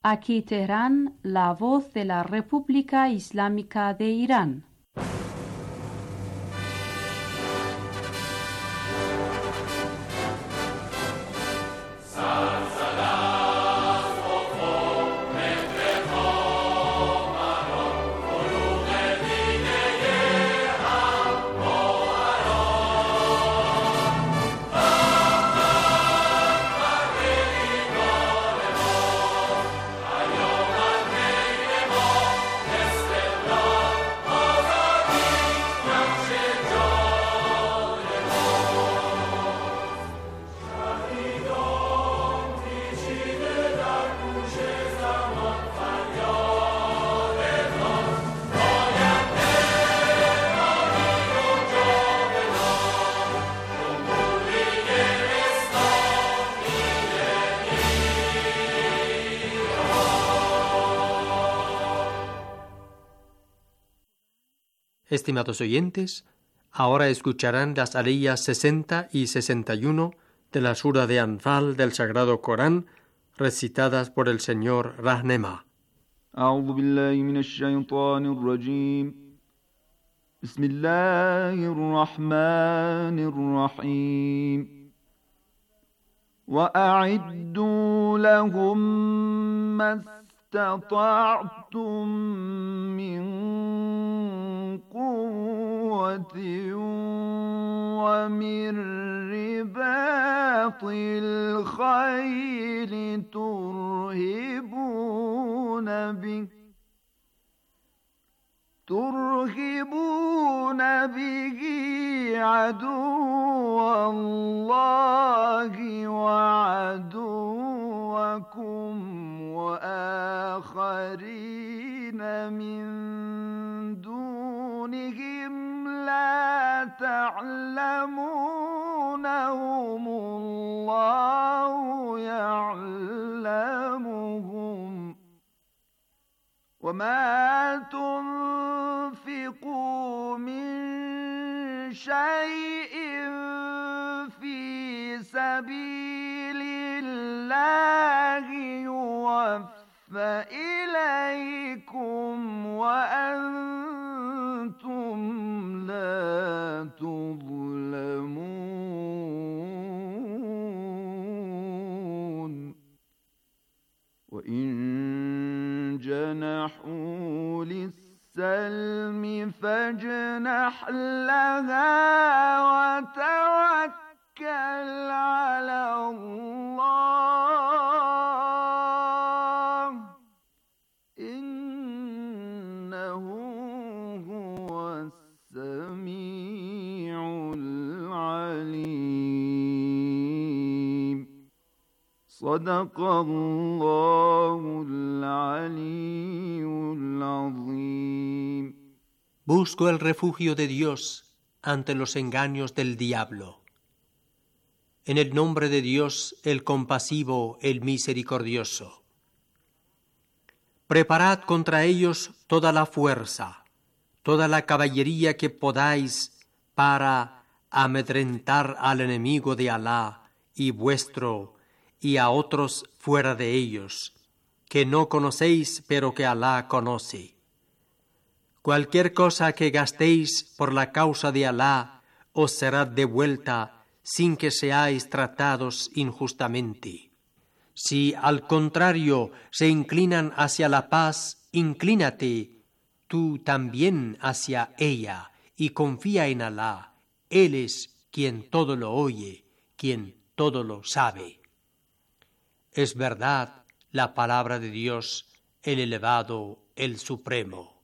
Aquí Teherán, la voz de la República Islámica de Irán. Estimados oyentes, ahora escucharán las aliyas 60 y 61 de la sura de Anfal del Sagrado Corán, recitadas por el señor Rahnema. أعوذ بالله من الشيطان الرجيم بسم الله الرحمن الرحيم وأعدوا لهم ما استطعتم من قوة ومن رباط الخيل ترهبون به عدو الله وعدوكم وآخرين من دونهم لا تعلمونهم الله يعلمهم وما تنفقوا من شيء في سبيل الله يوفى إليكم وأنتم لا تظلمون وإن جنحوا للسلم فاجنح لها وتوكل على الله إنه هو السميع العليم صدق الله العلي العظيم. Busco el refugio de Dios ante los engaños del diablo. En el nombre de Dios, el compasivo, el misericordioso. Preparad contra ellos toda la fuerza, toda la caballería que podáis para amedrentar al enemigo de Alá y vuestro y a otros fuera de ellos, que no conocéis pero que Alá conoce. Cualquier cosa que gastéis por la causa de Alá os será devuelta sin que seáis tratados injustamente. Si al contrario se inclinan hacia la paz, inclínate tú también hacia ella y confía en Alá. Él es quien todo lo oye, quien todo lo sabe. Es verdad la palabra de Dios, el elevado, el supremo.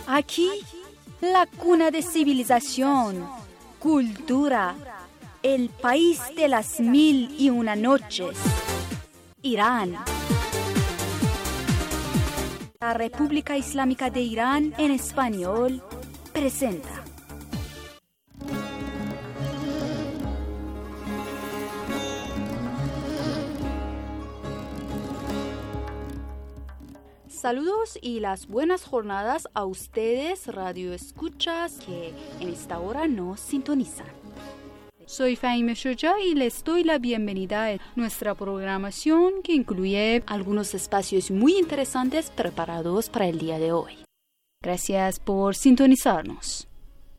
Aquí, la cuna de civilización, cultura, el país de las 1001 noches, Irán. La República Islámica de Irán en español presenta. Saludos y las buenas jornadas a ustedes, radio escuchas, que en esta hora nos sintonizan. Soy Fahime Shoja y les doy la bienvenida a nuestra programación que incluye algunos espacios muy interesantes preparados para el día de hoy. Gracias por sintonizarnos.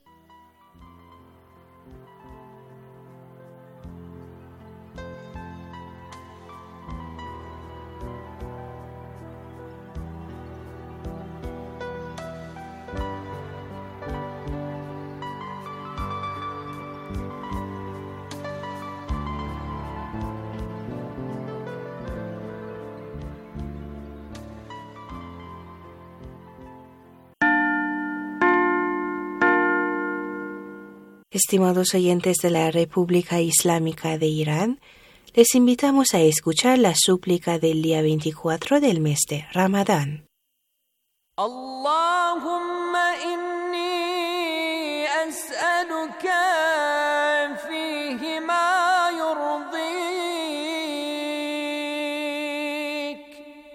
Estimados oyentes de la República Islámica de Irán, les invitamos a escuchar la súplica del día 24 del mes de Ramadán. Allahumma inni as'aluka fihi ma yurdik.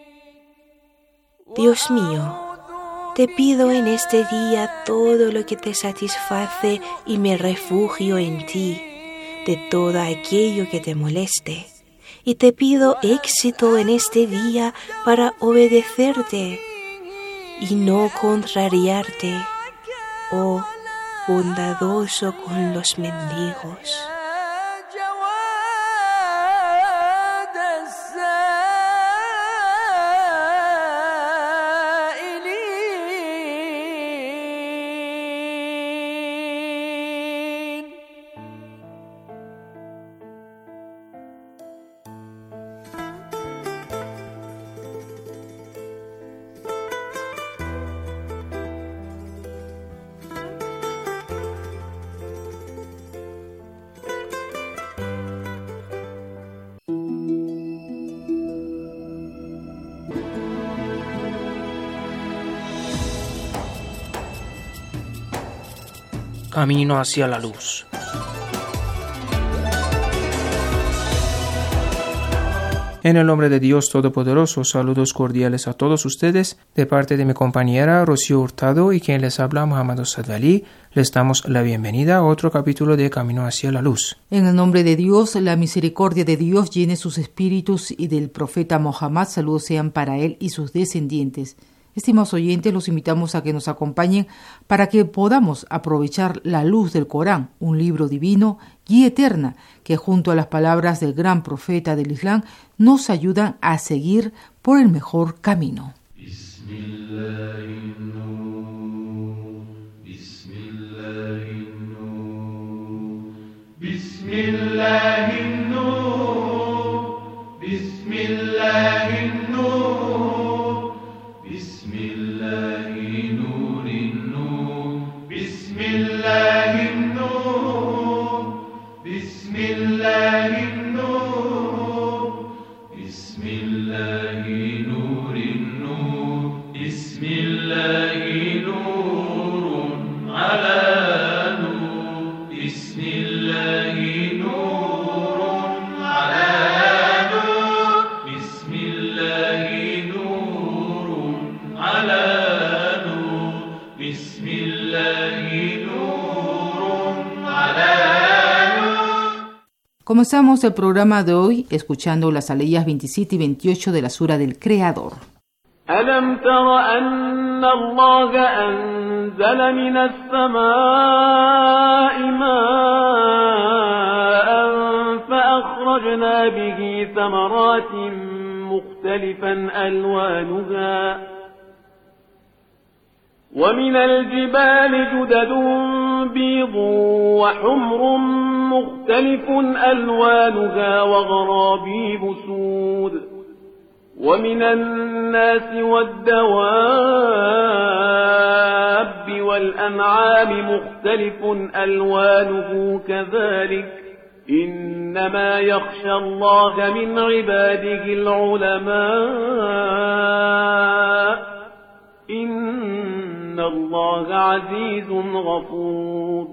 Dios mío, te pido en este día todo lo que te satisface y me refugio en ti de todo aquello que te moleste. Y te pido éxito en este día para obedecerte y no contrariarte, oh bondadoso con los mendigos. Camino hacia la luz. En el nombre de Dios Todopoderoso, saludos cordiales a todos ustedes, de parte de mi compañera Rocío Hurtado y quien les habla Muhammad Sadali. Les damos la bienvenida a otro capítulo de Camino hacia la luz. En el nombre de Dios, la misericordia de Dios llene sus espíritus y del profeta Mohammed, saludos sean para él y sus descendientes. Estimados oyentes, los invitamos a que nos acompañen para que podamos aprovechar la luz del Corán, un libro divino, guía eterna, que junto a las palabras del gran profeta del Islam nos ayudan a seguir por el mejor camino. Comenzamos el programa de hoy escuchando las aleyas 27 y 28 de la Sura del Creador. ألم تر أن الله أنزل من السماء ماء فأخرجنا به ثمرات مختلفا ألوانها ومن الجبال جدد بيض وحمر مختلف ألوانها وغرابيب سود ومن الناس والدواب والأنعام مختلف ألوانه كذلك إنما يخشى الله من عباده العلماء إن الله عزيز غفور.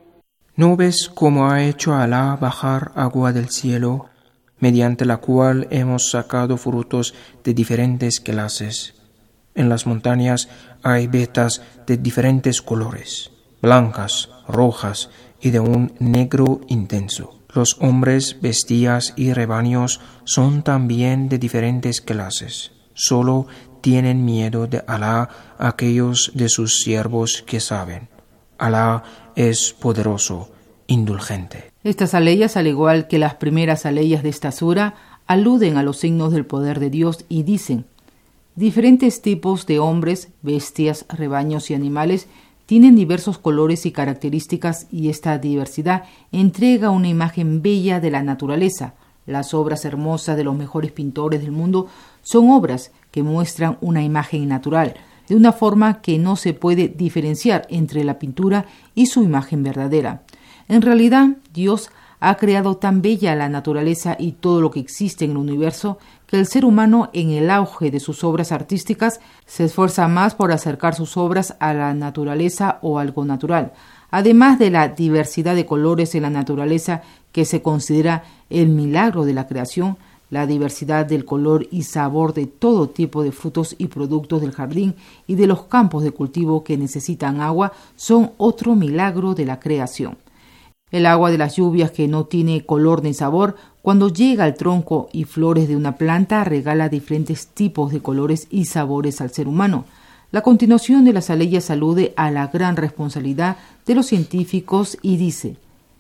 ¿No ves cómo ha hecho Alá bajar agua del cielo, mediante la cual hemos sacado frutos de diferentes clases? En las montañas hay vetas de diferentes colores, blancas, rojas y de un negro intenso. Los hombres, bestias y rebaños son también de diferentes clases. Solo tienen miedo de Alá aquellos de sus siervos que saben. Alá es poderoso, indulgente. Estas aleyas, al igual que las primeras aleyas de esta sura, aluden a los signos del poder de Dios y dicen: diferentes tipos de hombres, bestias, rebaños y animales tienen diversos colores y características, y esta diversidad entrega una imagen bella de la naturaleza. Las obras hermosas de los mejores pintores del mundo son obras que muestran una imagen natural, de una forma que no se puede diferenciar entre la pintura y su imagen verdadera. En realidad, Dios ha creado tan bella la naturaleza y todo lo que existe en el universo que el ser humano, en el auge de sus obras artísticas, se esfuerza más por acercar sus obras a la naturaleza o algo natural. Además de la diversidad de colores en la naturaleza, que se considera el milagro de la creación, la diversidad del color y sabor de todo tipo de frutos y productos del jardín y de los campos de cultivo que necesitan agua son otro milagro de la creación. El agua de las lluvias, que no tiene color ni sabor, cuando llega al tronco y flores de una planta, regala diferentes tipos de colores y sabores al ser humano. La continuación de las aleyas alude a la gran responsabilidad de los científicos y dice: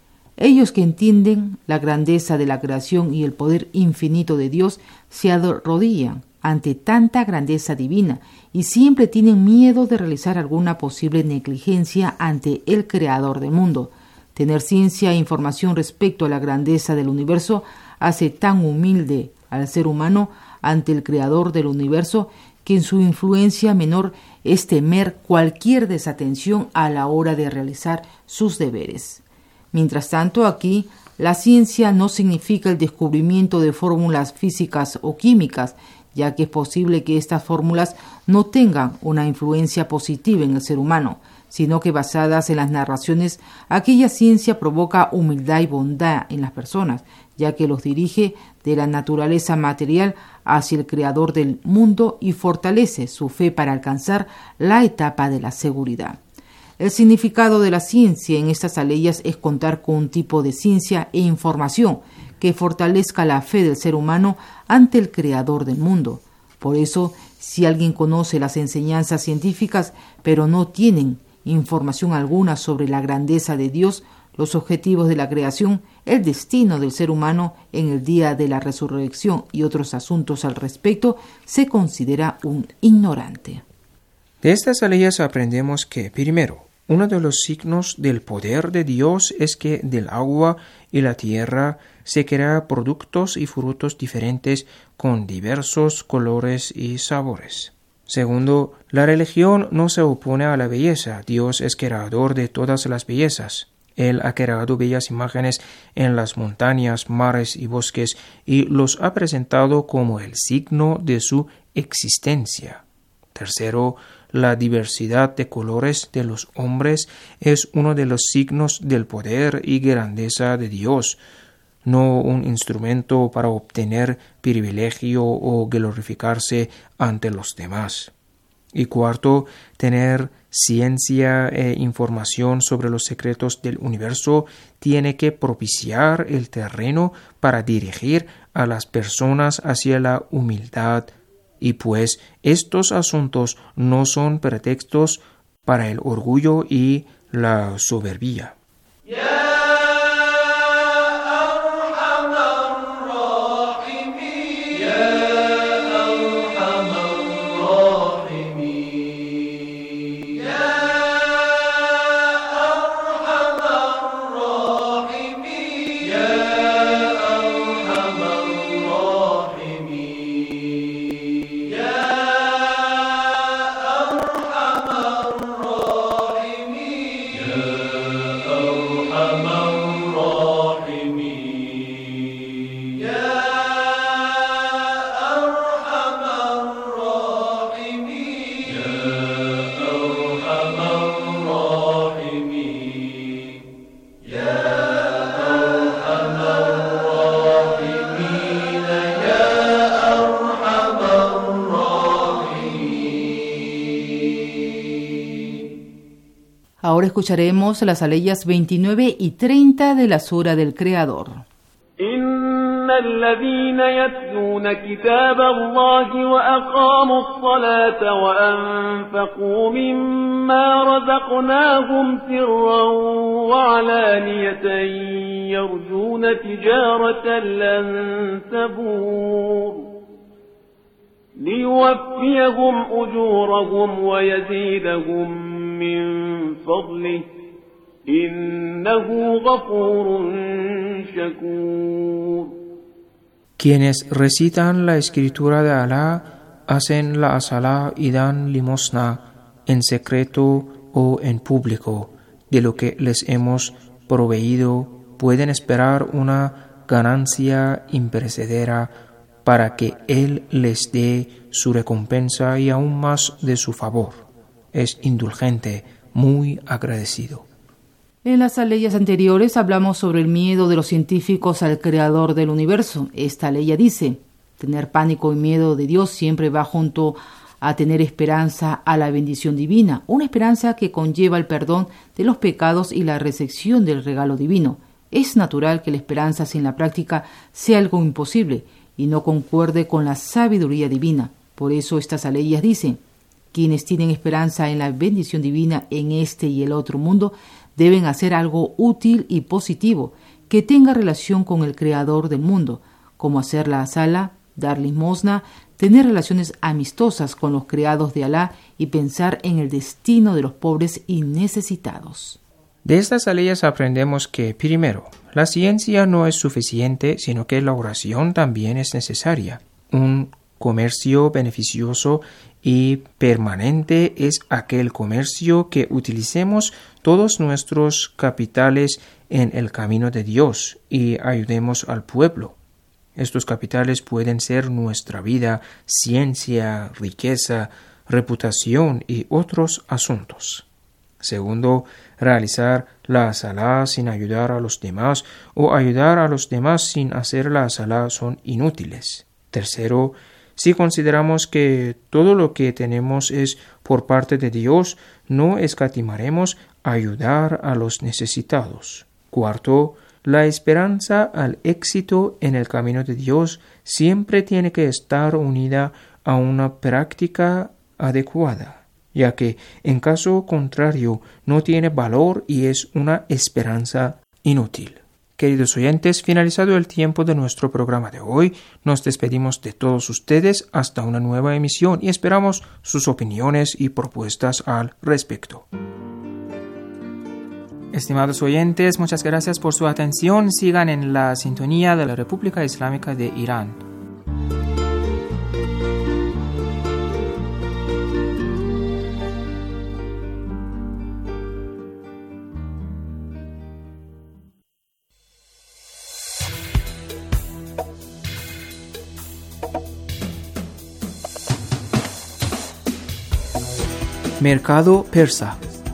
ellos que entienden la grandeza de la creación y el poder infinito de Dios se arrodillan ante tanta grandeza divina y siempre tienen miedo de realizar alguna posible negligencia ante el Creador del mundo. Tener ciencia e información respecto a la grandeza del universo hace tan humilde al ser humano ante el Creador del universo que en su influencia menor es temer cualquier desatención a la hora de realizar sus deberes. Mientras tanto, aquí la ciencia no significa el descubrimiento de fórmulas físicas o químicas, ya que es posible que estas fórmulas no tengan una influencia positiva en el ser humano, sino que basadas en las narraciones, aquella ciencia provoca humildad y bondad en las personas, ya que los dirige de la naturaleza material hacia el Creador del mundo y fortalece su fe para alcanzar la etapa de la seguridad. El significado de la ciencia en estas aleyas es contar con un tipo de ciencia e información que fortalezca la fe del ser humano ante el Creador del mundo. Por eso, si alguien conoce las enseñanzas científicas, pero no tienen información alguna sobre la grandeza de Dios, los objetivos de la creación, el destino del ser humano en el día de la resurrección y otros asuntos al respecto, se considera un ignorante. De estas aleyas aprendemos que, primero, uno de los signos del poder de Dios es que del agua y la tierra se crean productos y frutos diferentes con diversos colores y sabores. Segundo, la religión no se opone a la belleza. Dios es creador de todas las bellezas. Él ha creado bellas imágenes en las montañas, mares y bosques y los ha presentado como el signo de su existencia. Tercero, la diversidad de colores de los hombres es uno de los signos del poder y grandeza de Dios, no un instrumento para obtener privilegio o glorificarse ante los demás. Y cuarto, tener ciencia e información sobre los secretos del universo tiene que propiciar el terreno para dirigir a las personas hacia la humildad, y pues estos asuntos no son pretextos para el orgullo y la soberbia. Ahora escucharemos las aleyas 29 y 30 de la Sura del Creador. إن الذين يتلون كتاب الله وأقاموا الصلاة وأنفقوا مما رزقناهم سرا وعلانية يرجون تجارة لن تبور ليوفيهم أجورهم ويزيدهم من فضله إنه غفور شكور. Quienes recitan la escritura de Alá, hacen la asalá y dan limosna en secreto o en público. De lo que les hemos proveído, pueden esperar una ganancia imperecedera para que Él les dé su recompensa y aún más de su favor. Es indulgente, muy agradecido. En las aleyas anteriores hablamos sobre el miedo de los científicos al creador del universo. Esta aleya dice: tener pánico y miedo de Dios siempre va junto a tener esperanza a la bendición divina, una esperanza que conlleva el perdón de los pecados y la recepción del regalo divino. Es natural que la esperanza sin la práctica sea algo imposible y no concuerde con la sabiduría divina. Por eso estas aleyas dicen: quienes tienen esperanza en la bendición divina en este y el otro mundo deben hacer algo útil y positivo que tenga relación con el creador del mundo, como hacer la sala, dar limosna, tener relaciones amistosas con los creados de Alá y pensar en el destino de los pobres y necesitados. De estas aleyas aprendemos que, primero, la ciencia no es suficiente, sino que la oración también es necesaria. Un comercio beneficioso y permanente es aquel comercio que utilicemos todos nuestros capitales en el camino de Dios y ayudemos al pueblo. Estos capitales pueden ser nuestra vida, ciencia, riqueza, reputación y otros asuntos. Segundo, realizar la salá sin ayudar a los demás o ayudar a los demás sin hacer la salá son inútiles. Tercero, si consideramos que todo lo que tenemos es por parte de Dios, no escatimaremos ayudar a los necesitados. Cuarto, la esperanza al éxito en el camino de Dios siempre tiene que estar unida a una práctica adecuada, ya que en caso contrario no tiene valor y es una esperanza inútil. Queridos oyentes, finalizado el tiempo de nuestro programa de hoy, nos despedimos de todos ustedes hasta una nueva emisión y esperamos sus opiniones y propuestas al respecto. Estimados oyentes, muchas gracias por su atención. Sigan en la sintonía de la República Islámica de Irán. Mercado persa.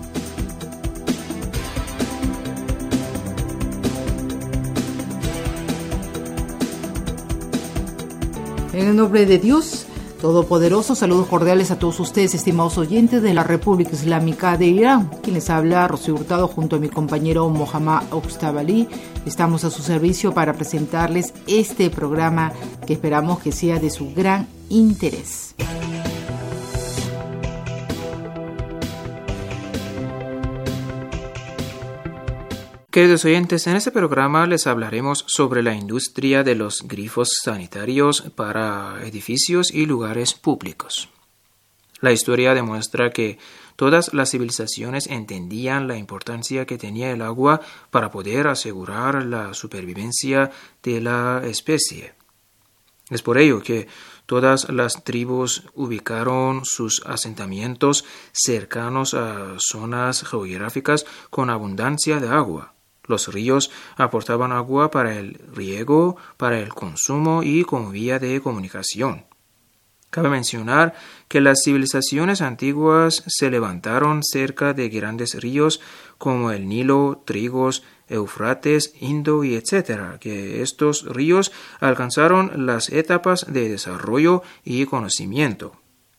En el nombre de Dios Todopoderoso, saludos cordiales a todos ustedes, estimados oyentes de la República Islámica de Irán. Quien les habla, Rocío Hurtado, junto a mi compañero Mohammad Oxtabali. Estamos a su servicio para presentarles este programa que esperamos que sea de su gran interés. Queridos oyentes, en este programa les hablaremos sobre la industria de los grifos sanitarios para edificios y lugares públicos. La historia demuestra que todas las civilizaciones entendían la importancia que tenía el agua para poder asegurar la supervivencia de la especie. Es por ello que todas las tribus ubicaron sus asentamientos cercanos a zonas geográficas con abundancia de agua. Los ríos aportaban agua para el riego, para el consumo y como vía de comunicación. Cabe mencionar que las civilizaciones antiguas se levantaron cerca de grandes ríos como el Nilo, Tigris, Éufrates, Indo y etc., que estos ríos alcanzaron las etapas de desarrollo y conocimiento.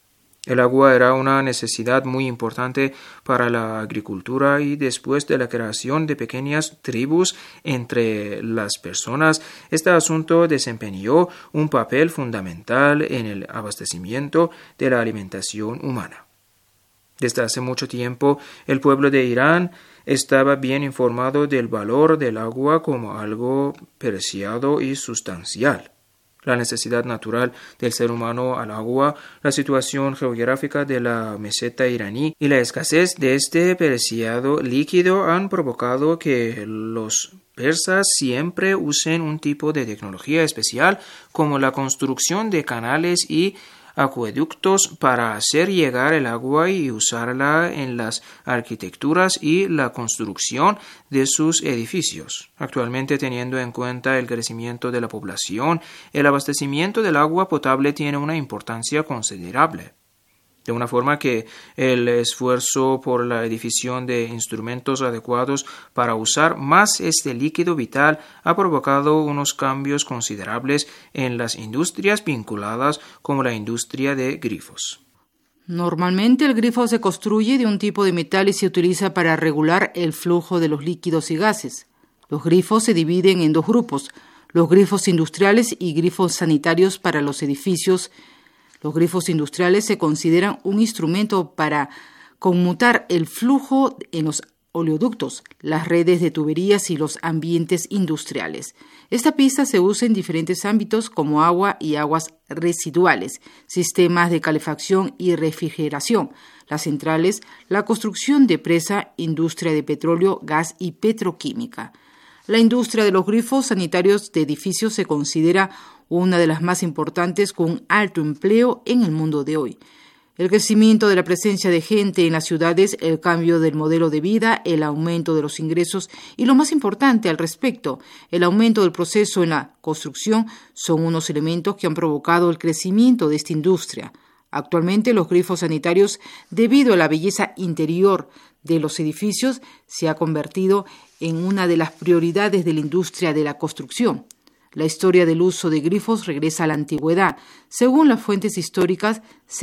El agua era una necesidad muy importante para la agricultura y después de la creación de pequeñas tribus entre las personas, este asunto desempeñó un papel fundamental en el abastecimiento de la alimentación humana. Desde hace mucho tiempo, el pueblo de Irán estaba bien informado del valor del agua como algo preciado y sustancial. La necesidad natural del ser humano al agua, la situación geográfica de la meseta iraní y la escasez de este preciado líquido han provocado que los persas siempre usen un tipo de tecnología especial como la construcción de canales y acueductos para hacer llegar el agua y usarla en las arquitecturas y la construcción de sus edificios. Actualmente, teniendo en cuenta el crecimiento de la población, el abastecimiento del agua potable tiene una importancia considerable. De una forma que el esfuerzo por la edificación de instrumentos adecuados para usar más este líquido vital ha provocado unos cambios considerables en las industrias vinculadas como la industria de grifos. Normalmente el grifo se construye de un tipo de metal y se utiliza para regular el flujo de los líquidos y gases. Los grifos se dividen en dos grupos, los grifos industriales y grifos sanitarios para los edificios. Los grifos industriales se consideran un instrumento para conmutar el flujo en los oleoductos, las redes de tuberías y los ambientes industriales. Esta pista se usa en diferentes ámbitos como agua y aguas residuales, sistemas de calefacción y refrigeración, las centrales, la construcción de presa, industria de petróleo, gas y petroquímica. La industria de los grifos sanitarios de edificios se considera una de las más importantes con un alto empleo en el mundo de hoy. El crecimiento de la presencia de gente en las ciudades, el cambio del modelo de vida, el aumento de los ingresos y lo más importante al respecto, el aumento del proceso en la construcción son unos elementos que han provocado el crecimiento de esta industria. Actualmente los grifos sanitarios, debido a la belleza interior de los edificios, se ha convertido en una de las prioridades de la industria de la construcción. La historia del uso de grifos regresa a la antigüedad. Según las fuentes históricas,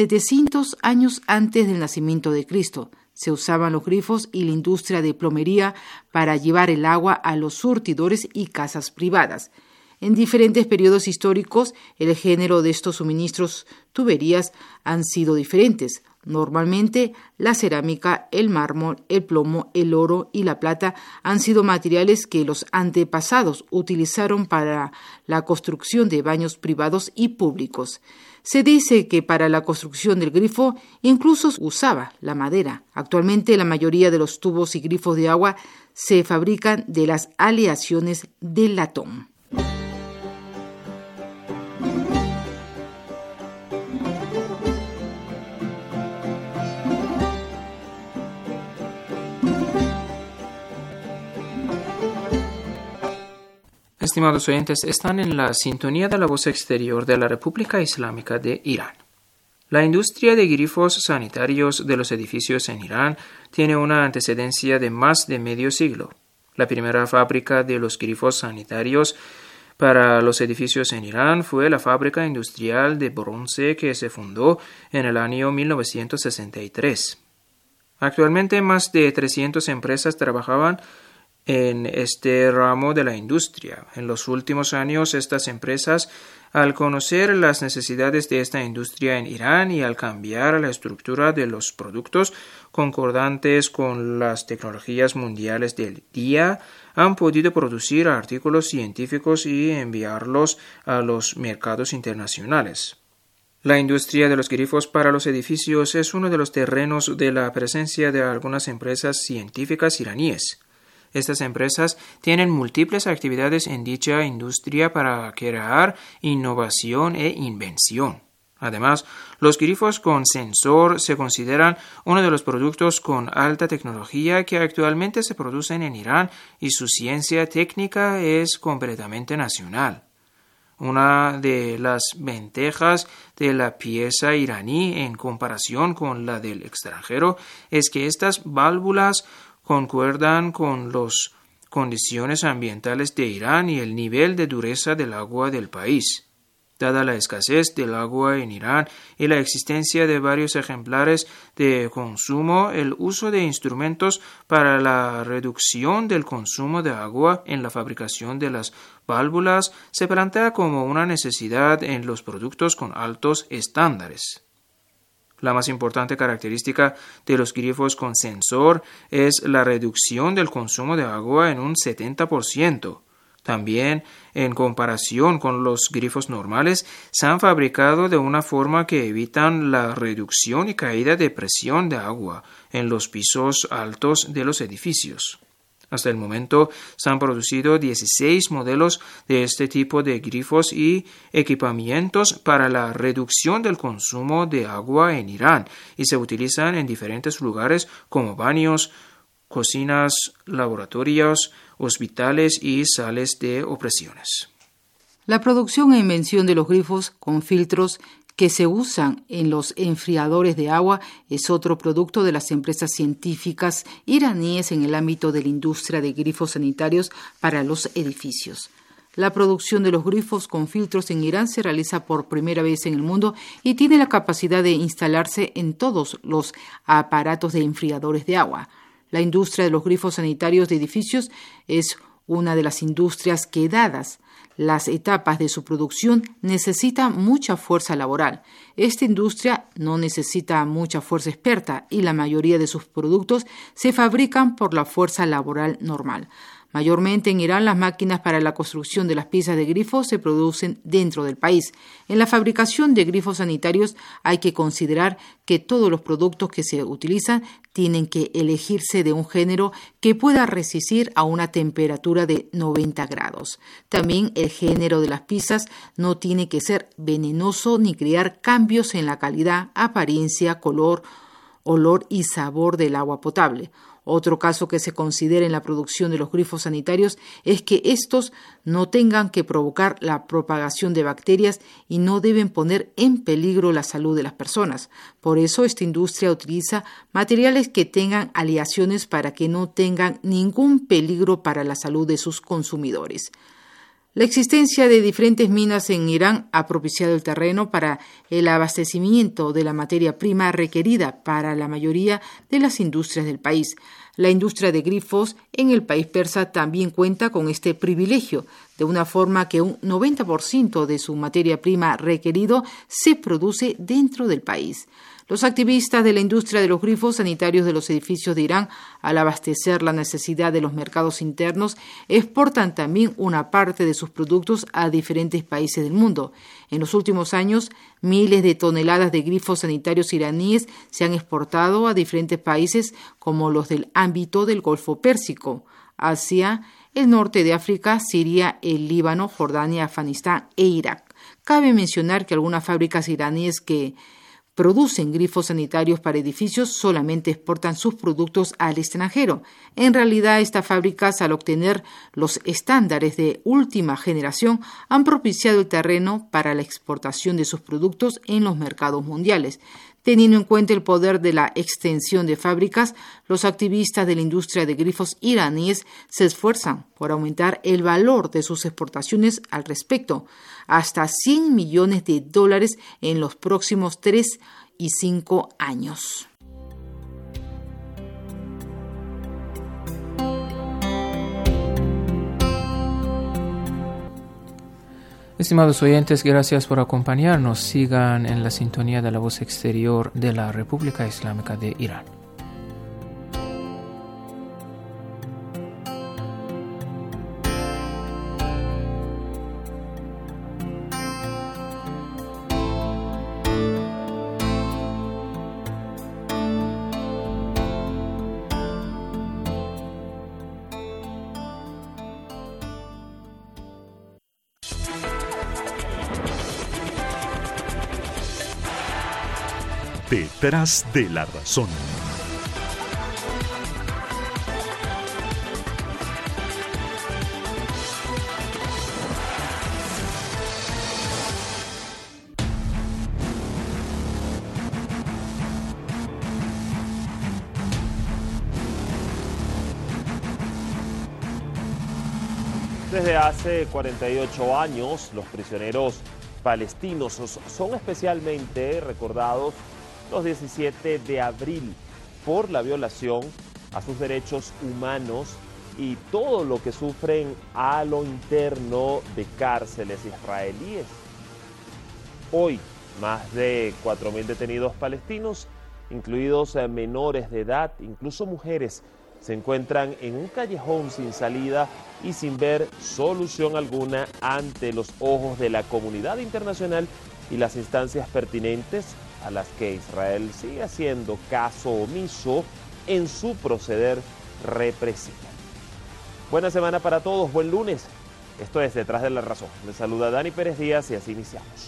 700 años antes del nacimiento de Cristo, se usaban los grifos y la industria de plomería para llevar el agua a los surtidores y casas privadas. En diferentes periodos históricos, el género de estos suministros tuberías han sido diferentes. Normalmente, la cerámica, el mármol, el plomo, el oro y la plata han sido materiales que los antepasados utilizaron para la construcción de baños privados y públicos. Se dice que para la construcción del grifo incluso usaba la madera. Actualmente, la mayoría de los tubos y grifos de agua se fabrican de las aleaciones del latón. Estimados oyentes, están en la sintonía de la voz exterior de la República Islámica de Irán. La industria de grifos sanitarios de los edificios en Irán tiene una antecedencia de más de medio siglo. La primera fábrica de los grifos sanitarios para los edificios en Irán fue la fábrica industrial de bronce que se fundó en el año 1963. Actualmente más de 300 empresas trabajaban en este ramo de la industria. En los últimos años, estas empresas, al conocer las necesidades de esta industria en Irán y al cambiar la estructura de los productos concordantes con las tecnologías mundiales del día, han podido producir artículos científicos y enviarlos a los mercados internacionales. La industria de los grifos para los edificios es uno de los terrenos de la presencia de algunas empresas científicas iraníes. Estas empresas tienen múltiples actividades en dicha industria para crear innovación e invención. Además, los grifos con sensor se consideran uno de los productos con alta tecnología que actualmente se producen en Irán y su ciencia técnica es completamente nacional. Una de las ventajas de la pieza iraní en comparación con la del extranjero es que estas válvulas concuerdan con las condiciones ambientales de Irán y el nivel de dureza del agua del país. Dada la escasez del agua en Irán y la existencia de varios ejemplares de consumo, el uso de instrumentos para la reducción del consumo de agua en la fabricación de las válvulas se plantea como una necesidad en los productos con altos estándares. La más importante característica de los grifos con sensor es la reducción del consumo de agua en un 70%. También, en comparación con los grifos normales, se han fabricado de una forma que evitan la reducción y caída de presión de agua en los pisos altos de los edificios. Hasta el momento se han producido 16 modelos de este tipo de grifos y equipamientos para la reducción del consumo de agua en Irán y se utilizan en diferentes lugares como baños, cocinas, laboratorios, hospitales y salas de operaciones. La producción e invención de los grifos con filtros que se usan en los enfriadores de agua es otro producto de las empresas científicas iraníes en el ámbito de la industria de grifos sanitarios para los edificios. La producción de los grifos con filtros en Irán se realiza por primera vez en el mundo y tiene la capacidad de instalarse en todos los aparatos de enfriadores de agua. La industria de los grifos sanitarios de edificios es una de las industrias que, dadas las etapas de su producción, necesita mucha fuerza laboral. Esta industria no necesita mucha fuerza experta y la mayoría de sus productos se fabrican por la fuerza laboral normal. Mayormente en Irán, las máquinas para la construcción de las piezas de grifos se producen dentro del país. En la fabricación de grifos sanitarios hay que considerar que todos los productos que se utilizan tienen que elegirse de un género que pueda resistir a una temperatura de 90 grados. También el género de las piezas no tiene que ser venenoso ni crear cambios en la calidad, apariencia, color, olor y sabor del agua potable. Otro caso que se considera en la producción de los grifos sanitarios es que estos no tengan que provocar la propagación de bacterias y no deben poner en peligro la salud de las personas. Por eso, esta industria utiliza materiales que tengan aleaciones para que no tengan ningún peligro para la salud de sus consumidores. La existencia de diferentes minas en Irán ha propiciado el terreno para el abastecimiento de la materia prima requerida para la mayoría de las industrias del país. La industria de grifos en el país persa también cuenta con este privilegio, de una forma que un 90% de su materia prima requerido se produce dentro del país. Los activistas de la industria de los grifos sanitarios de los edificios de Irán, al abastecer la necesidad de los mercados internos, exportan también una parte de sus productos a diferentes países del mundo. En los últimos años, miles de toneladas de grifos sanitarios iraníes se han exportado a diferentes países como los del ámbito del Golfo Pérsico, Asia, el norte de África, Siria, el Líbano, Jordania, Afganistán e Irak. Cabe mencionar que algunas fábricas iraníes que producen grifos sanitarios para edificios solamente exportan sus productos al extranjero. En realidad, estas fábricas, al obtener los estándares de última generación, han propiciado el terreno para la exportación de sus productos en los mercados mundiales. Teniendo en cuenta el poder de la extensión de fábricas, los activistas de la industria de grifos iraníes se esfuerzan por aumentar el valor de sus exportaciones al respecto, hasta $100 millones en los próximos 3 y 5 años. Estimados oyentes, gracias por acompañarnos. Sigan en la sintonía de la voz exterior de la República Islámica de Irán. Detrás de la razón. Desde hace 48 años, los prisioneros palestinos. Son especialmente recordados los 17 de abril por la violación a sus derechos humanos y todo lo que sufren a lo interno de cárceles israelíes. Hoy, más de 4.000 detenidos palestinos, incluidos menores de edad, incluso mujeres, se encuentran en un callejón sin salida y sin ver solución alguna ante los ojos de la comunidad internacional y las instancias pertinentes a las que Israel sigue haciendo caso omiso en su proceder represivo. Buena semana para todos, buen lunes. Esto es Detrás de la Razón. Les saluda Dani Pérez Díaz y así iniciamos.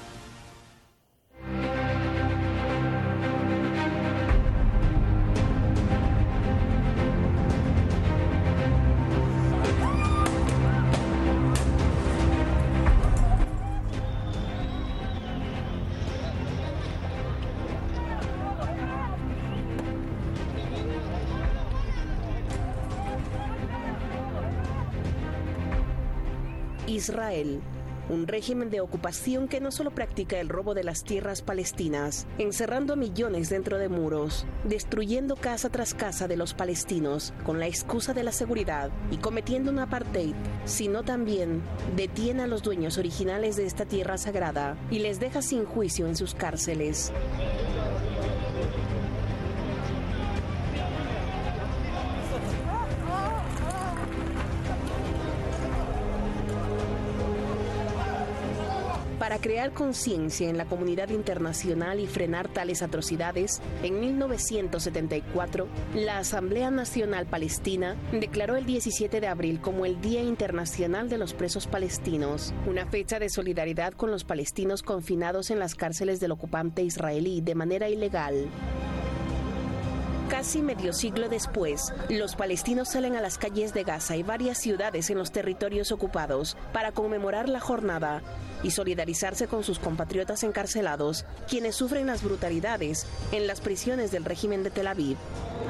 Israel, un régimen de ocupación que no solo practica el robo de las tierras palestinas, encerrando a millones dentro de muros, destruyendo casa tras casa de los palestinos con la excusa de la seguridad y cometiendo un apartheid, sino también detiene a los dueños originales de esta tierra sagrada y les deja sin juicio en sus cárceles. Para crear conciencia en la comunidad internacional y frenar tales atrocidades, en 1974, la Asamblea Nacional Palestina declaró el 17 de abril como el Día Internacional de los Presos Palestinos, una fecha de solidaridad con los palestinos confinados en las cárceles del ocupante israelí de manera ilegal. Casi medio siglo después, los palestinos salen a las calles de Gaza y varias ciudades en los territorios ocupados para conmemorar la jornada y solidarizarse con sus compatriotas encarcelados, quienes sufren las brutalidades en las prisiones del régimen de Tel Aviv.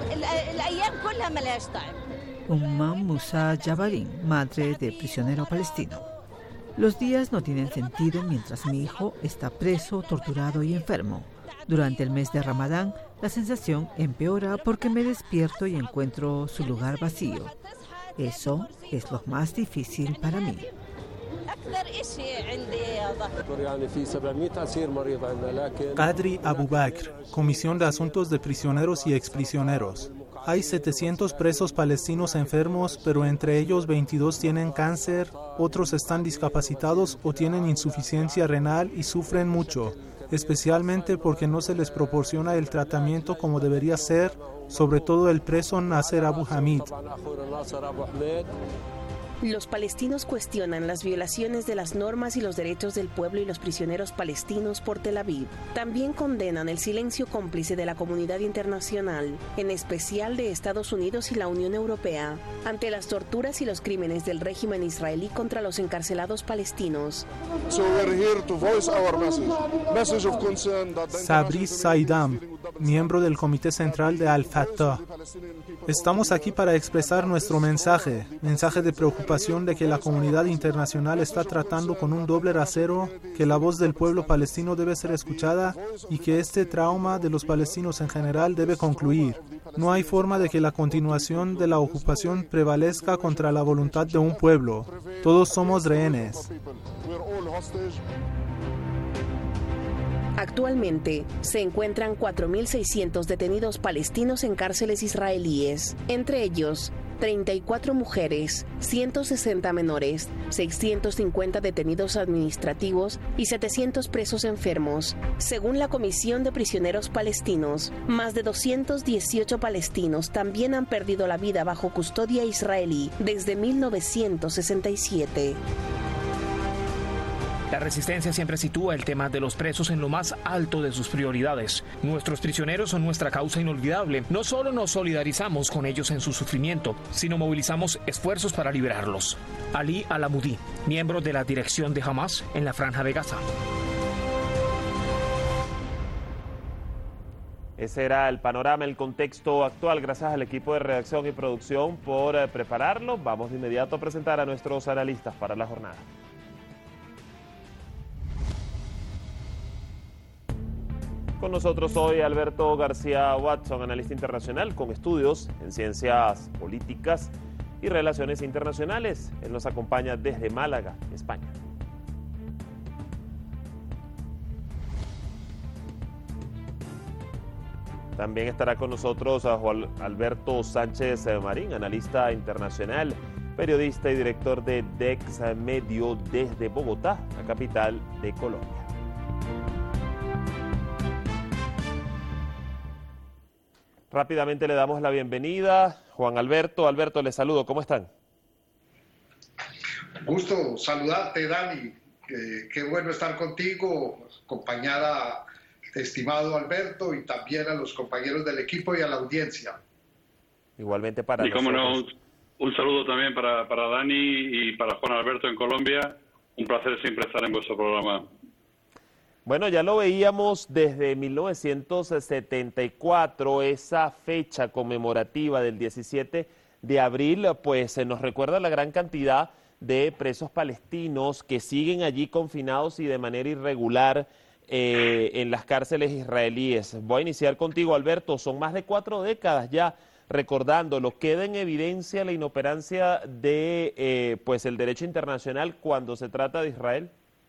Umman Musa Jabarin, madre de prisionero palestino. Los días no tienen sentido mientras mi hijo está preso, torturado y enfermo. Durante el mes de Ramadán, la sensación empeora porque me despierto y encuentro su lugar vacío. Eso es lo más difícil para mí. Qadri Abu Bakr, Comisión de Asuntos de Prisioneros y Exprisioneros. Hay 700 presos palestinos enfermos, pero entre ellos 22 tienen cáncer, otros están discapacitados o tienen insuficiencia renal y sufren mucho, especialmente porque no se les proporciona el tratamiento como debería ser, sobre todo el preso Nasser Abu Hamid. Los palestinos cuestionan las violaciones de las normas y los derechos del pueblo y los prisioneros palestinos por Tel Aviv. También condenan el silencio cómplice de la comunidad internacional, en especial de Estados Unidos y la Unión Europea, ante las torturas y los crímenes del régimen israelí contra los encarcelados palestinos. Sabri Saidam, miembro del Comité Central de Al-Fatah. Estamos aquí para expresar nuestro mensaje de preocupación de que la comunidad internacional está tratando con un doble rasero, que la voz del pueblo palestino debe ser escuchada y que este trauma de los palestinos en general debe concluir. No hay forma de que la continuación de la ocupación prevalezca contra la voluntad de un pueblo. Todos somos rehenes. Actualmente se encuentran 4.600 detenidos palestinos en cárceles israelíes, entre ellos 34 mujeres, 160 menores, 650 detenidos administrativos y 700 presos enfermos. Según la Comisión de Prisioneros Palestinos, más de 218 palestinos también han perdido la vida bajo custodia israelí desde 1967. La resistencia siempre sitúa el tema de los presos en lo más alto de sus prioridades. Nuestros prisioneros son nuestra causa inolvidable. No solo nos solidarizamos con ellos en su sufrimiento, sino movilizamos esfuerzos para liberarlos. Ali Alamudi, miembro de la dirección de Hamas en la Franja de Gaza. Ese era el panorama, el contexto actual. Gracias al equipo de redacción y producción por prepararlo. Vamos de inmediato a presentar a nuestros analistas para la jornada. Con nosotros hoy Alberto García Watson, analista internacional con estudios en ciencias políticas y relaciones internacionales. Él nos acompaña desde Málaga, España. También estará con nosotros a Juan Alberto Sánchez Marín, analista internacional, periodista y director de Dex Medio desde Bogotá, la capital de Colombia. Rápidamente le damos la bienvenida. Juan Alberto, le saludo. ¿Cómo están? Gusto saludarte, Dani. Qué bueno estar contigo, acompañada, estimado Alberto, y también a los compañeros del equipo y a la audiencia. Igualmente para nosotros. Y como no, un saludo también para Dani y para Juan Alberto en Colombia. Un placer siempre estar en vuestro programa. Bueno, ya lo veíamos desde 1974, esa fecha conmemorativa del 17 de abril, pues se nos recuerda la gran cantidad de presos palestinos que siguen allí confinados y de manera irregular en las cárceles israelíes. Voy a iniciar contigo, Alberto. Son más de 4 décadas ya recordándolo. Queda en evidencia la inoperancia de pues el derecho internacional cuando se trata de Israel.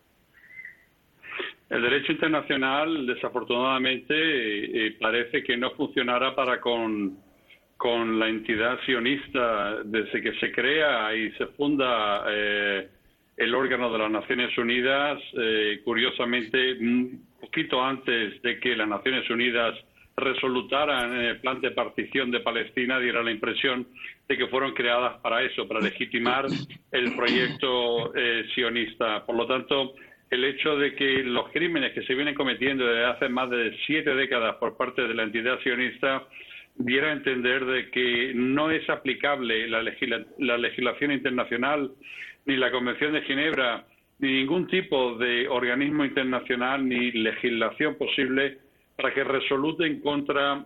El derecho internacional, desafortunadamente, parece que no funcionará para con la entidad sionista desde que se crea y se funda el órgano de las Naciones Unidas. Curiosamente, un poquito antes de que las Naciones Unidas resolutaran en el plan de partición de Palestina, diera la impresión de que fueron creadas para eso, para legitimar el proyecto sionista. Por lo tanto, el hecho de que los crímenes que se vienen cometiendo desde hace más de 7 décadas por parte de la entidad sionista diera a entender de que no es aplicable la legislación internacional, ni la Convención de Ginebra, ni ningún tipo de organismo internacional, ni legislación posible para que resolute en contra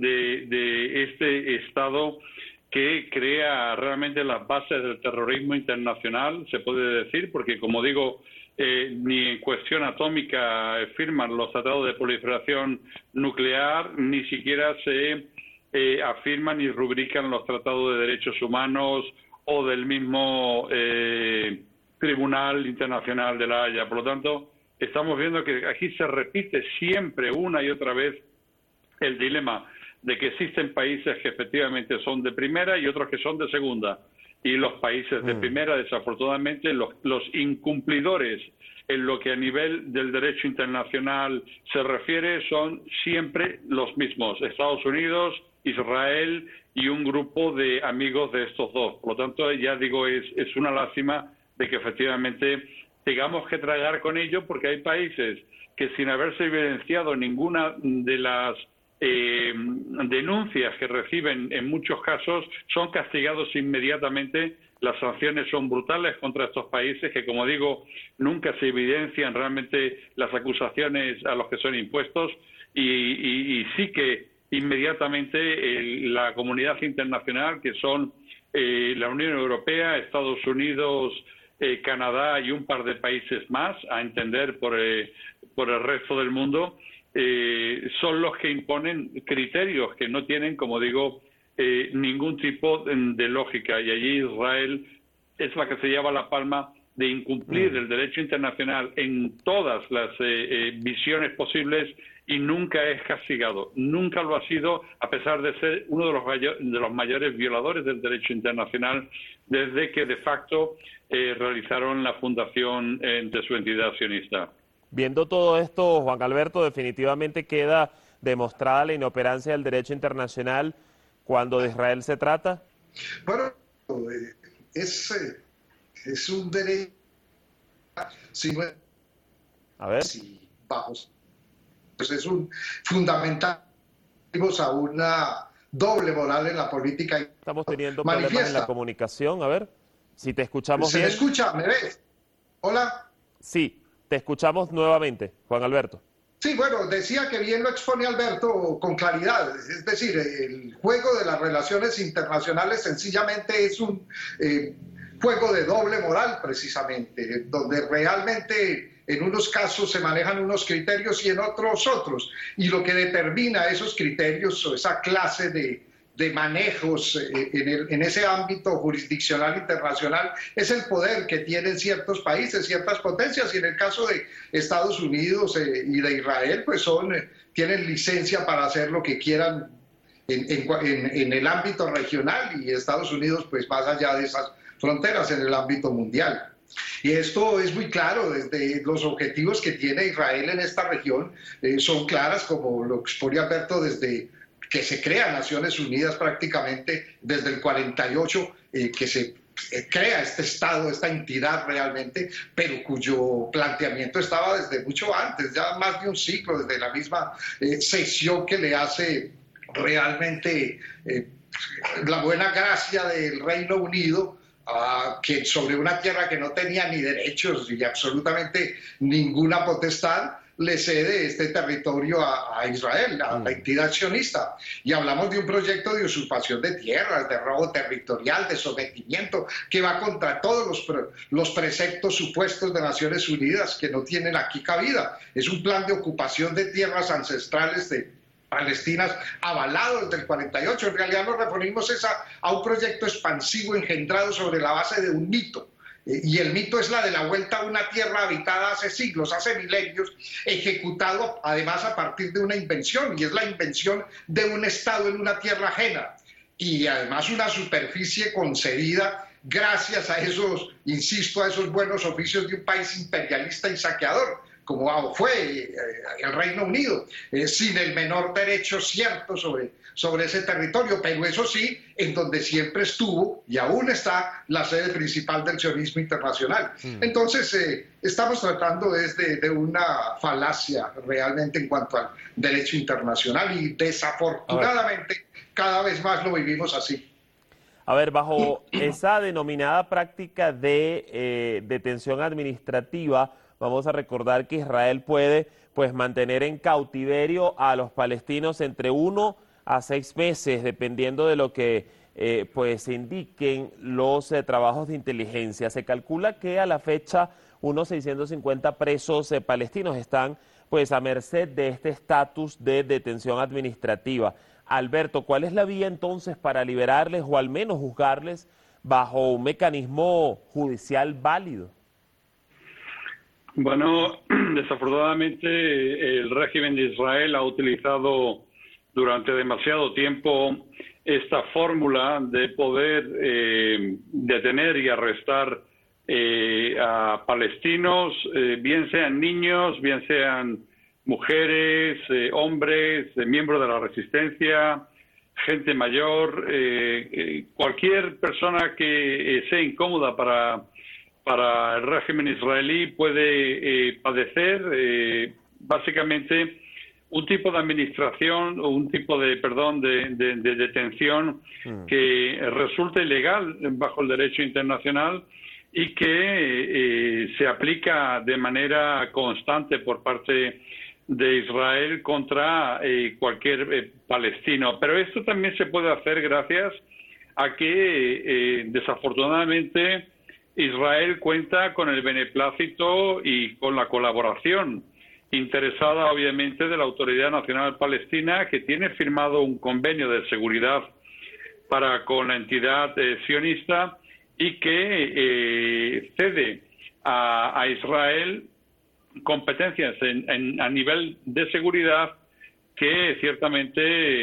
de este Estado que crea realmente las bases del terrorismo internacional, se puede decir, porque como digo, ni en cuestión atómica firman los tratados de proliferación nuclear, ni siquiera se afirman y rubrican los tratados de derechos humanos o del mismo Tribunal Internacional de la Haya. Por lo tanto, estamos viendo que aquí se repite siempre, una y otra vez, el dilema de que existen países que efectivamente son de primera y otros que son de segunda. Y los países de primera, desafortunadamente, los incumplidores en lo que a nivel del derecho internacional se refiere son siempre los mismos: Estados Unidos, Israel y un grupo de amigos de estos dos. Por lo tanto, ya digo, es una lástima de que efectivamente tengamos que tragar con ello, porque hay países que, sin haberse evidenciado ninguna de las denuncias que reciben en muchos casos, son castigados inmediatamente. Las sanciones son brutales contra estos países que, como digo, nunca se evidencian realmente las acusaciones a los que son impuestos y sí que inmediatamente la comunidad internacional, que son la Unión Europea, Estados Unidos, Canadá y un par de países más, a entender por el resto del mundo, son los que imponen criterios que no tienen, como digo, ningún tipo de lógica. Y allí Israel es la que se lleva la palma de incumplir el derecho internacional en todas las visiones posibles y nunca es castigado. Nunca lo ha sido, a pesar de ser uno de los mayores violadores del derecho internacional desde que de facto realizaron la fundación de su entidad sionista. Viendo todo esto, Juan Alberto, definitivamente queda demostrada la inoperancia del derecho internacional cuando de Israel se trata. Bueno, es un derecho, si no, a ver, si vamos, pues es un fundamental a una doble moral en la política. Estamos teniendo problemas en la comunicación. A ver, si te escuchamos bien. ¿Se me escucha? ¿Me ves? Hola. Sí. Te escuchamos nuevamente, Juan Alberto. Sí, bueno, decía que bien lo expone Alberto con claridad. Es decir, el juego de las relaciones internacionales sencillamente es un juego de doble moral, precisamente, donde realmente en unos casos se manejan unos criterios y en otros. Y lo que determina esos criterios o esa clase de manejos en ese ámbito jurisdiccional internacional es el poder que tienen ciertos países, ciertas potencias, y en el caso de Estados Unidos y de Israel, pues tienen licencia para hacer lo que quieran en el ámbito regional, y Estados Unidos pues más allá de esas fronteras en el ámbito mundial. Y esto es muy claro, desde los objetivos que tiene Israel en esta región son claras, como lo expone Alberto, desde que se crea Naciones Unidas prácticamente desde el 48, que se crea este Estado, esta entidad realmente, pero cuyo planteamiento estaba desde mucho antes, ya más de un siglo, desde la misma cesión que le hace realmente la buena gracia del Reino Unido, que sobre una tierra que no tenía ni derechos y absolutamente ninguna potestad, le cede este territorio a Israel, a la entidad sionista. Y hablamos de un proyecto de usurpación de tierras, de robo territorial, de sometimiento, que va contra todos los preceptos supuestos de Naciones Unidas, que no tienen aquí cabida. Es un plan de ocupación de tierras ancestrales palestinas avalado desde el 48. En realidad nos referimos a un proyecto expansivo engendrado sobre la base de un mito. Y el mito es la de la vuelta a una tierra habitada hace siglos, hace milenios, ejecutado además a partir de una invención, y es la invención de un Estado en una tierra ajena, y además una superficie concedida gracias a esos, insisto, a esos buenos oficios de un país imperialista y saqueador, como fue el Reino Unido, sin el menor derecho cierto sobre ese territorio, pero eso sí, en donde siempre estuvo y aún está la sede principal del sionismo internacional. Entonces, estamos tratando de una falacia realmente en cuanto al derecho internacional, y desafortunadamente cada vez más lo vivimos así. A ver, bajo esa denominada práctica de detención administrativa, vamos a recordar que Israel puede pues mantener en cautiverio a los palestinos entre 1 a 6 meses, dependiendo de lo que pues indiquen los trabajos de inteligencia. Se calcula que a la fecha unos 650 presos palestinos están pues a merced de este estatus de detención administrativa. Alberto, ¿cuál es la vía entonces para liberarles o al menos juzgarles bajo un mecanismo judicial válido? Bueno, desafortunadamente el régimen de Israel ha utilizado durante demasiado tiempo esta fórmula de poder detener y arrestar a palestinos, bien sean niños, bien sean mujeres, hombres, miembros de la resistencia, gente mayor, cualquier persona que sea incómoda para el régimen israelí puede padecer básicamente un tipo de administración o un tipo de detención que resulta ilegal bajo el derecho internacional y que se aplica de manera constante por parte de Israel contra cualquier palestino. Pero esto también se puede hacer gracias a que desafortunadamente Israel cuenta con el beneplácito y con la colaboración interesada, obviamente, de la Autoridad Nacional Palestina, que tiene firmado un convenio de seguridad con la entidad sionista y que cede a Israel competencias a nivel de seguridad que ciertamente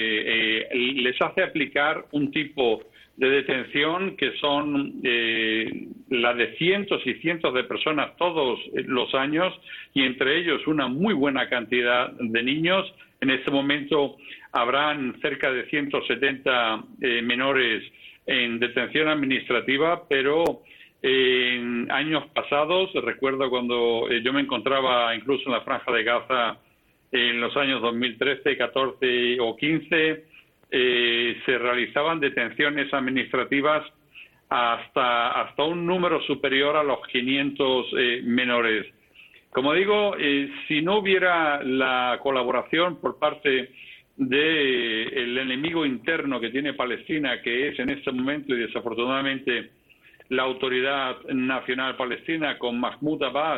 les hace aplicar un tipo de detención que son la de cientos y cientos de personas todos los años, y entre ellos una muy buena cantidad de niños. En este momento habrán cerca de 170 menores en detención administrativa, pero en años pasados, recuerdo cuando yo me encontraba incluso en la Franja de Gaza en los años 2013, 14 o 15, se realizaban detenciones administrativas hasta un número superior a los 500 menores. Como digo, si no hubiera la colaboración por parte del enemigo interno que tiene Palestina, que es en este momento y desafortunadamente la Autoridad Nacional Palestina con Mahmoud Abbas,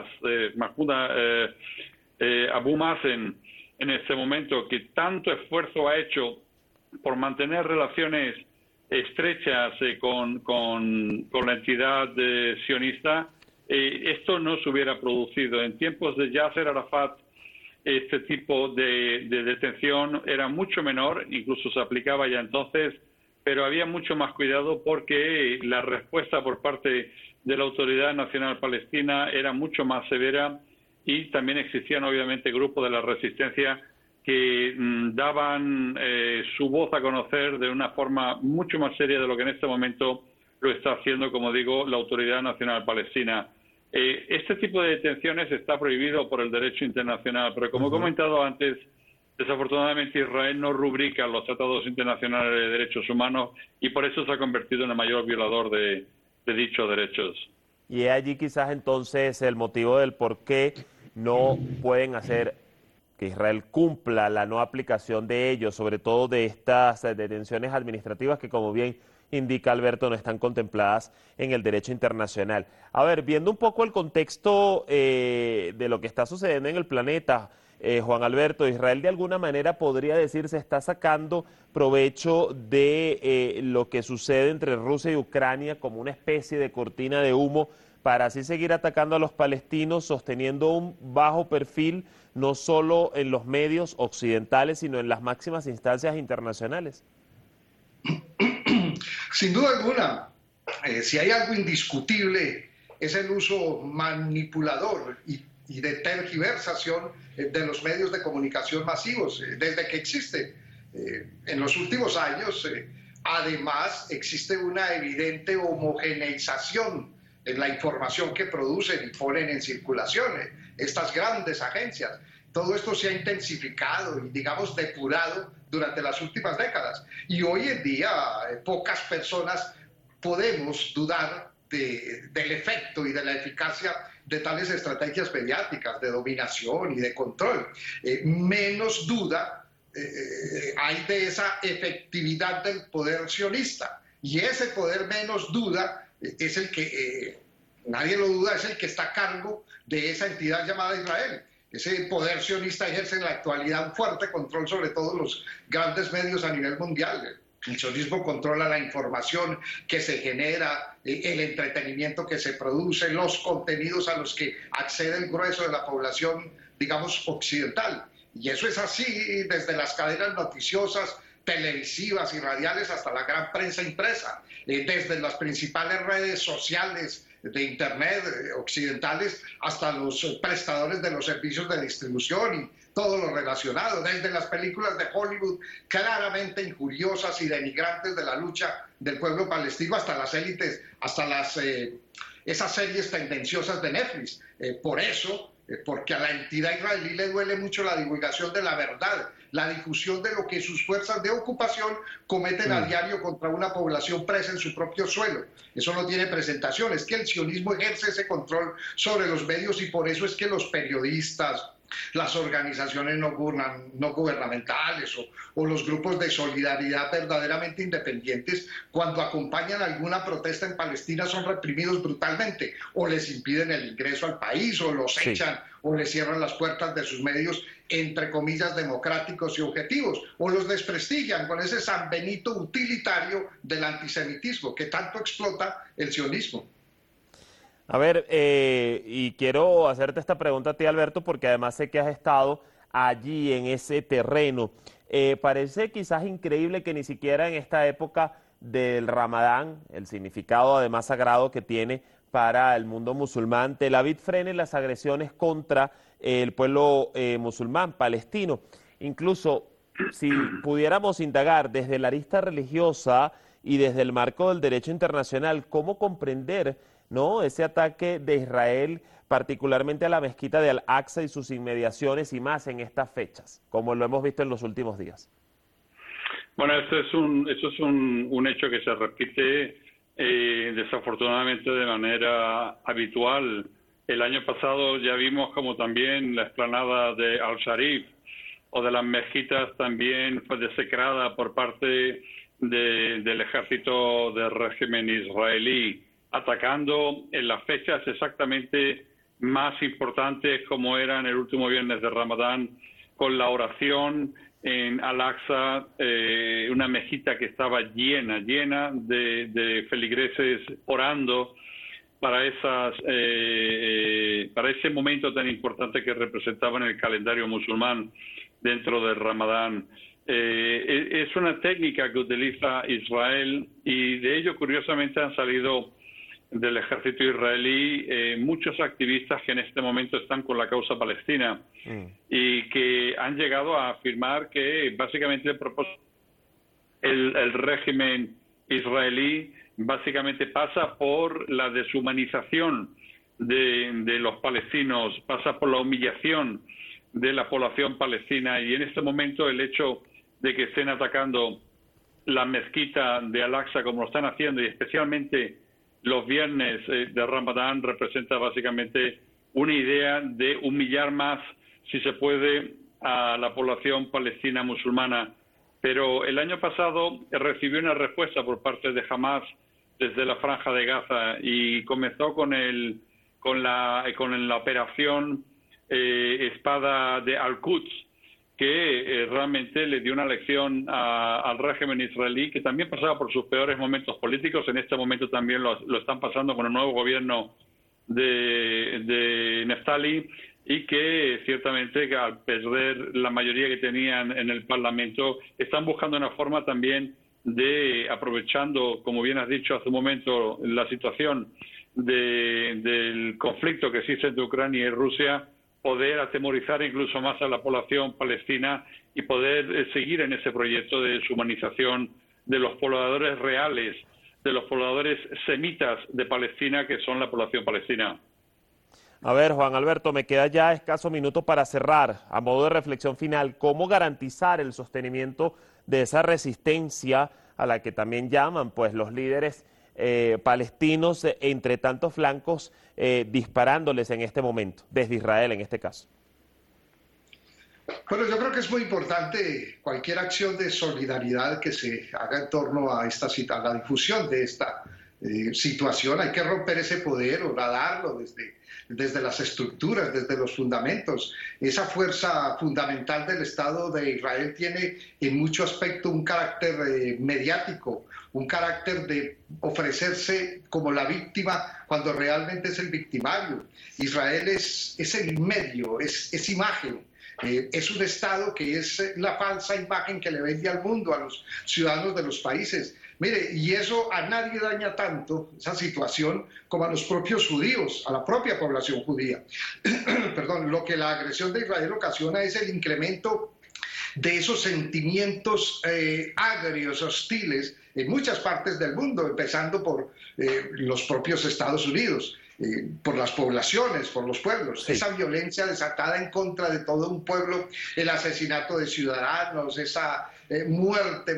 Abu Mazen, en este momento, que tanto esfuerzo ha hecho por mantener relaciones estrechas con la entidad sionista, esto no se hubiera producido. En tiempos de Yasser Arafat, este tipo de detención era mucho menor, incluso se aplicaba ya entonces, pero había mucho más cuidado porque la respuesta por parte de la Autoridad Nacional Palestina era mucho más severa, y también existían obviamente grupos de la resistencia que daban su voz a conocer de una forma mucho más seria de lo que en este momento lo está haciendo, como digo, la Autoridad Nacional Palestina. Este tipo de detenciones está prohibido por el derecho internacional, pero como he comentado antes, desafortunadamente Israel no rubrica los tratados internacionales de derechos humanos y por eso se ha convertido en el mayor violador de dichos derechos. Y es allí quizás entonces el motivo del por qué no pueden hacer que Israel cumpla la no aplicación de ellos, sobre todo de estas detenciones administrativas que, como bien indica Alberto, no están contempladas en el derecho internacional. A ver, viendo un poco el contexto de lo que está sucediendo en el planeta, Juan Alberto, Israel de alguna manera podría decirse está sacando provecho de lo que sucede entre Rusia y Ucrania como una especie de cortina de humo para así seguir atacando a los palestinos, sosteniendo un bajo perfil no solo en los medios occidentales, sino en las máximas instancias internacionales. Sin duda alguna, si hay algo indiscutible, es el uso manipulador y de tergiversación de los medios de comunicación masivos, desde que existe. En los últimos años, además, existe una evidente homogeneización en la información que producen y ponen en circulación estas grandes agencias. Todo esto se ha intensificado y, digamos, depurado durante las últimas décadas. Y hoy en día pocas personas podemos dudar del efecto y de la eficacia de tales estrategias mediáticas de dominación y de control. Menos duda hay de esa efectividad del poder sionista. Y ese poder, menos duda, es el que, nadie lo duda, es el que está a cargo de esa entidad llamada Israel. Ese poder sionista ejerce en la actualidad un fuerte control sobre todos los grandes medios a nivel mundial. El sionismo controla la información que se genera, el entretenimiento que se produce, los contenidos a los que accede el grueso de la población, digamos, occidental. Y eso es así desde las cadenas noticiosas, televisivas y radiales hasta la gran prensa impresa, desde las principales redes sociales de Internet occidentales hasta los prestadores de los servicios de distribución y todo lo relacionado, desde las películas de Hollywood claramente injuriosas y denigrantes de la lucha del pueblo palestino hasta las élites, hasta esas series tendenciosas de Netflix. Por eso, porque a la entidad israelí le duele mucho la divulgación de la verdad, la difusión de lo que sus fuerzas de ocupación cometen a diario contra una población presa en su propio suelo. Eso no tiene presentación, es que el sionismo ejerce ese control sobre los medios y por eso es que los periodistas, las organizaciones no gubernamentales o los grupos de solidaridad verdaderamente independientes, cuando acompañan alguna protesta en Palestina, son reprimidos brutalmente o les impiden el ingreso al país o los echan o les cierran las puertas de sus medios, entre comillas, democráticos y objetivos, o los desprestigian con ese San Benito utilitario del antisemitismo que tanto explota el sionismo. A ver, y quiero hacerte esta pregunta a ti, Alberto, porque además sé que has estado allí en ese terreno. Parece quizás increíble que ni siquiera en esta época del Ramadán, el significado además sagrado que tiene para el mundo musulmán, Tel Aviv frene las agresiones contra el pueblo musulmán palestino. Incluso si pudiéramos indagar desde la arista religiosa y desde el marco del derecho internacional, ¿cómo comprender ese ataque de Israel, particularmente a la mezquita de Al-Aqsa y sus inmediaciones, y más en estas fechas, como lo hemos visto en los últimos días? Bueno, eso es un hecho que se repite desafortunadamente de manera habitual. El año pasado ya vimos como también la explanada de Al-Sharif o de las mezquitas también fue desecrada por parte del ejército del régimen israelí. atacando en las fechas exactamente más importantes, como eran el último viernes de Ramadán, con la oración en Al-Aqsa, una mezquita que estaba llena de feligreses orando para ese momento tan importante que representaban el calendario musulmán dentro del Ramadán. Es una técnica que utiliza Israel, y de ello curiosamente han salido del ejército israelí muchos activistas que en este momento están con la causa palestina y que han llegado a afirmar que básicamente el régimen israelí básicamente pasa por la deshumanización de los palestinos, pasa por la humillación de la población palestina, y en este momento el hecho de que estén atacando la mezquita de Al-Aqsa como lo están haciendo, y especialmente los viernes de Ramadán, representa básicamente una idea de humillar más, si se puede, a la población palestina musulmana. Pero el año pasado recibió una respuesta por parte de Hamas desde la Franja de Gaza, y comenzó con la operación Espada de Al-Quds, que realmente le dio una lección al régimen israelí, que también pasaba por sus peores momentos políticos. En este momento también lo están pasando con el nuevo gobierno de Neftali, y que ciertamente al perder la mayoría que tenían en el Parlamento, están buscando una forma también de, aprovechando, como bien has dicho hace un momento, la situación del conflicto que existe entre Ucrania y Rusia, poder atemorizar incluso más a la población palestina y poder seguir en ese proyecto de deshumanización de los pobladores reales, de los pobladores semitas de Palestina, que son la población palestina. A ver, Juan Alberto, me queda ya escaso minuto para cerrar. A modo de reflexión final, ¿cómo garantizar el sostenimiento de esa resistencia a la que también llaman pues los líderes palestinos, entre tantos flancos, disparándoles en este momento, desde Israel en este caso? Bueno, yo creo que es muy importante cualquier acción de solidaridad que se haga en torno a la difusión de esta situación. Hay que romper ese poder, horadarlo desde las estructuras, desde los fundamentos. Esa fuerza fundamental del Estado de Israel tiene en mucho aspecto un carácter mediático, un carácter de ofrecerse como la víctima cuando realmente es el victimario. Israel es el medio, es imagen. Es un Estado que es la falsa imagen que le vende al mundo, a los ciudadanos de los países. Mire, y eso a nadie daña tanto, esa situación, como a los propios judíos, a la propia población judía. Perdón, lo que la agresión de Israel ocasiona es el incremento de esos sentimientos agrios, hostiles, en muchas partes del mundo, empezando por los propios Estados Unidos. Por las poblaciones, por los pueblos, sí. Esa violencia desatada en contra de todo un pueblo, el asesinato de ciudadanos, esa muerte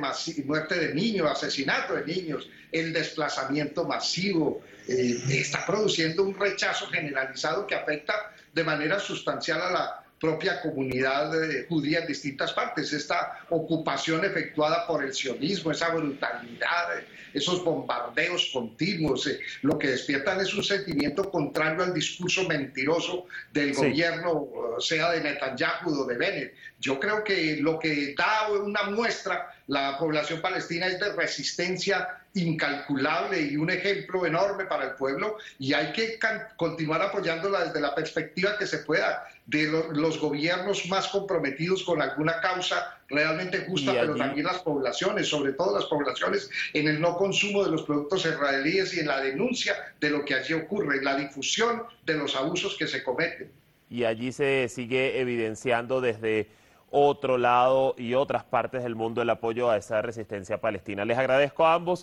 de niños, asesinato de niños, el desplazamiento masivo, está produciendo un rechazo generalizado que afecta de manera sustancial a la propia comunidad judía en distintas partes. Esta ocupación efectuada por el sionismo, esa brutalidad, esos bombardeos continuos, lo que despiertan es un sentimiento contrario al discurso mentiroso del gobierno, sea de Netanyahu o de Bennett. Yo creo que lo que da una muestra la población palestina es de resistencia incalculable y un ejemplo enorme para el pueblo, y hay que continuar apoyándola desde la perspectiva que se pueda de los gobiernos más comprometidos con alguna causa realmente justa, pero también las poblaciones, sobre todo las poblaciones, en el no consumo de los productos israelíes y en la denuncia de lo que allí ocurre, en la difusión de los abusos que se cometen. Y allí se sigue evidenciando desde otro lado y otras partes del mundo el apoyo a esa resistencia palestina. Les agradezco a ambos,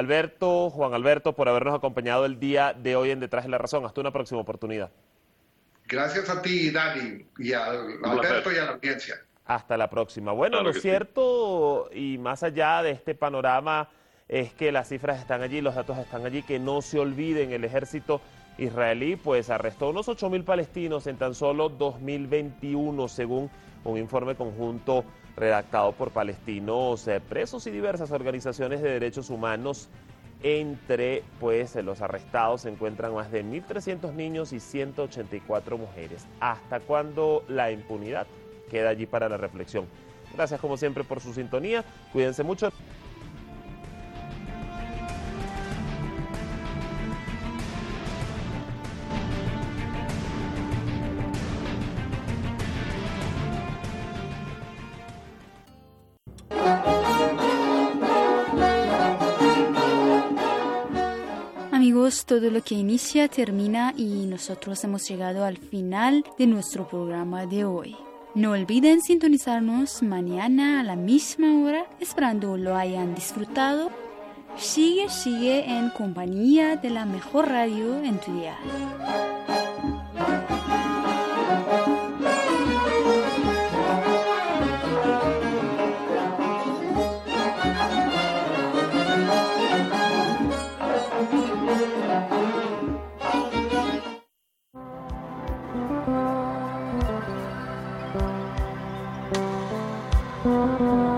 Juan Alberto, por habernos acompañado el día de hoy en Detrás de la Razón. Hasta una próxima oportunidad. Gracias a ti, Dani, y a Alberto y a la audiencia. Hasta la próxima. Bueno, lo cierto, y más allá de este panorama, es que las cifras están allí, los datos están allí, que no se olviden. El ejército israelí pues arrestó unos 8.000 palestinos en tan solo 2021, según un informe conjunto redactado por palestinos presos y diversas organizaciones de derechos humanos Entre los arrestados se encuentran más de 1.300 niños y 184 mujeres. ¿Hasta cuándo la impunidad? Queda allí para la reflexión. Gracias como siempre por su sintonía. Cuídense mucho. Amigos, todo lo que inicia termina y nosotros hemos llegado al final de nuestro programa de hoy. No olviden sintonizarnos mañana a la misma hora, esperando lo hayan disfrutado. Sigue en compañía de la mejor radio en tu dial. Thank you.